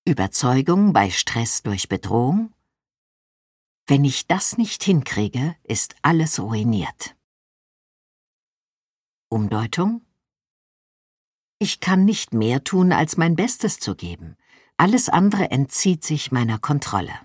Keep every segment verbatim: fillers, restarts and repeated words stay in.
Überzeugung bei Stress durch Bedrohung? Wenn ich das nicht hinkriege, ist alles ruiniert. Umdeutung? Ich kann nicht mehr tun, als mein Bestes zu geben. Alles andere entzieht sich meiner Kontrolle.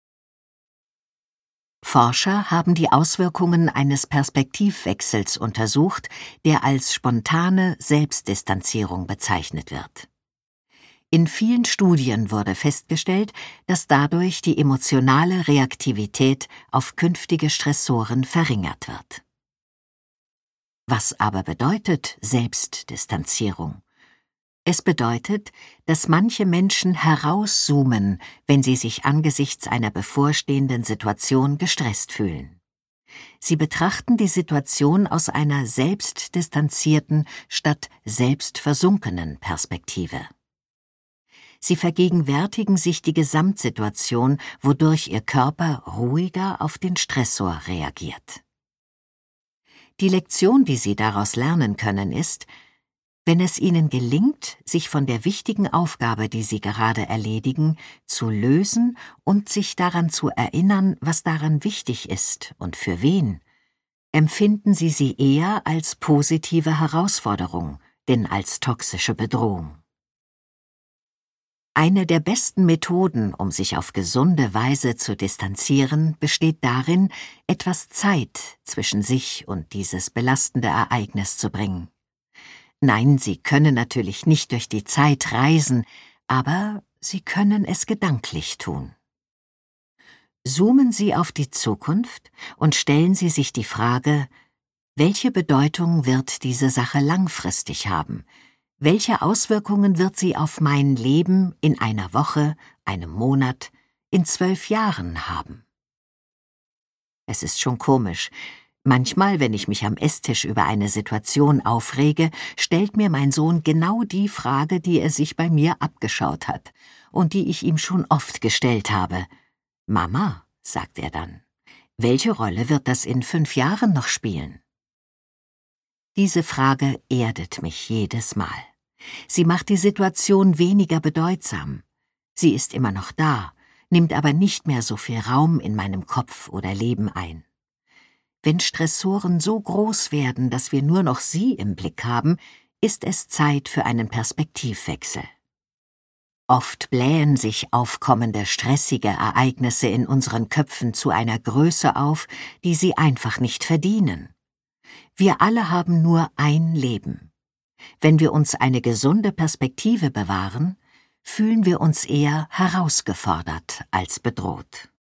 Forscher haben die Auswirkungen eines Perspektivwechsels untersucht, der als spontane Selbstdistanzierung bezeichnet wird. In vielen Studien wurde festgestellt, dass dadurch die emotionale Reaktivität auf künftige Stressoren verringert wird. Was aber bedeutet Selbstdistanzierung? Es bedeutet, dass manche Menschen herauszoomen, wenn sie sich angesichts einer bevorstehenden Situation gestresst fühlen. Sie betrachten die Situation aus einer selbstdistanzierten statt selbstversunkenen Perspektive. Sie vergegenwärtigen sich die Gesamtsituation, wodurch ihr Körper ruhiger auf den Stressor reagiert. Die Lektion, die Sie daraus lernen können, ist: Wenn es Ihnen gelingt, sich von der wichtigen Aufgabe, die Sie gerade erledigen, zu lösen und sich daran zu erinnern, was daran wichtig ist und für wen, empfinden Sie sie eher als positive Herausforderung, denn als toxische Bedrohung. Eine der besten Methoden, um sich auf gesunde Weise zu distanzieren, besteht darin, etwas Zeit zwischen sich und dieses belastende Ereignis zu bringen. Nein, Sie können natürlich nicht durch die Zeit reisen, aber Sie können es gedanklich tun. Zoomen Sie auf die Zukunft und stellen Sie sich die Frage: Welche Bedeutung wird diese Sache langfristig haben? Welche Auswirkungen wird sie auf mein Leben in einer Woche, einem Monat, in zwölf Jahren haben? Es ist schon komisch. Manchmal, wenn ich mich am Esstisch über eine Situation aufrege, stellt mir mein Sohn genau die Frage, die er sich bei mir abgeschaut hat und die ich ihm schon oft gestellt habe. »Mama«, sagt er dann, »welche Rolle wird das in fünf Jahren noch spielen?« Diese Frage erdet mich jedes Mal. Sie macht die Situation weniger bedeutsam. Sie ist immer noch da, nimmt aber nicht mehr so viel Raum in meinem Kopf oder Leben ein. Wenn Stressoren so groß werden, dass wir nur noch sie im Blick haben, ist es Zeit für einen Perspektivwechsel. Oft blähen sich aufkommende, stressige Ereignisse in unseren Köpfen zu einer Größe auf, die sie einfach nicht verdienen. Wir alle haben nur ein Leben. Wenn wir uns eine gesunde Perspektive bewahren, fühlen wir uns eher herausgefordert als bedroht.